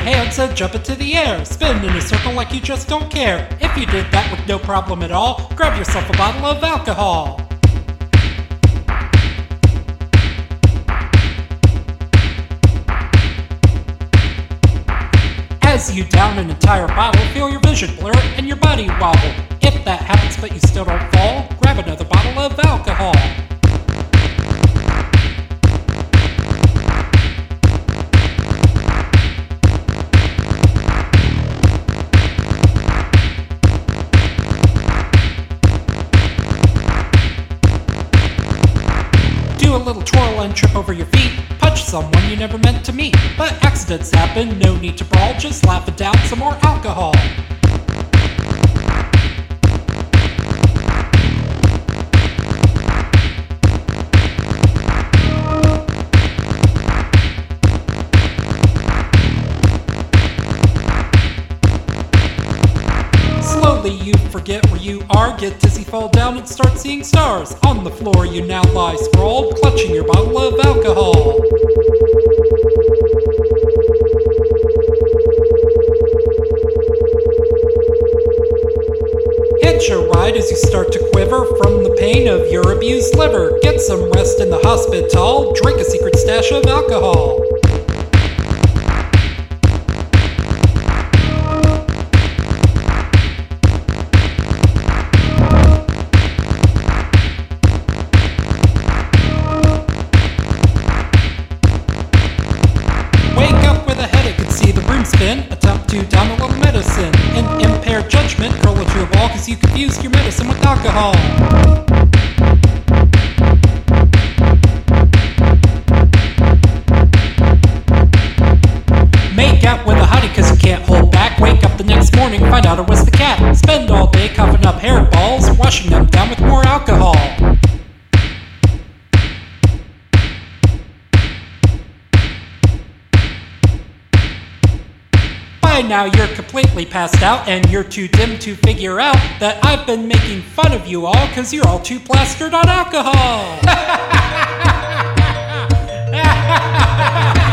hands and jump into the air. Spin in a circle like you just don't care. If you did that with no problem at all, grab yourself a bottle of alcohol. As you down an entire bottle, feel your vision blur and your body wobble. If that happens but you still don't fall, grab another bottle of alcohol. Do a little twirl and trip over your feet. Punch someone you never meant to meet. But accidents happen, no need to brawl. Just laugh it down, some more alcohol. Slowly you forget where you are, get dizzy, fall down, and start seeing stars. On the floor you now lie sprawled, clutching your bottle of alcohol. Hitch a ride as you start to quiver from the pain of your abused liver. Get some rest in the hospital, drink a secret stash of alcohol. Spin, attempt to down a little medicine. In impaired judgment, curl into a ball cause you confused your medicine with alcohol. Make out with a hottie cause you can't hold back. Wake up the next morning, find out it was the cat. Spend all day coughing up hairballs, washing them down with more alcohol. By now you're completely passed out and you're too dim to figure out that I've been making fun of you all cause you're all too plastered on alcohol.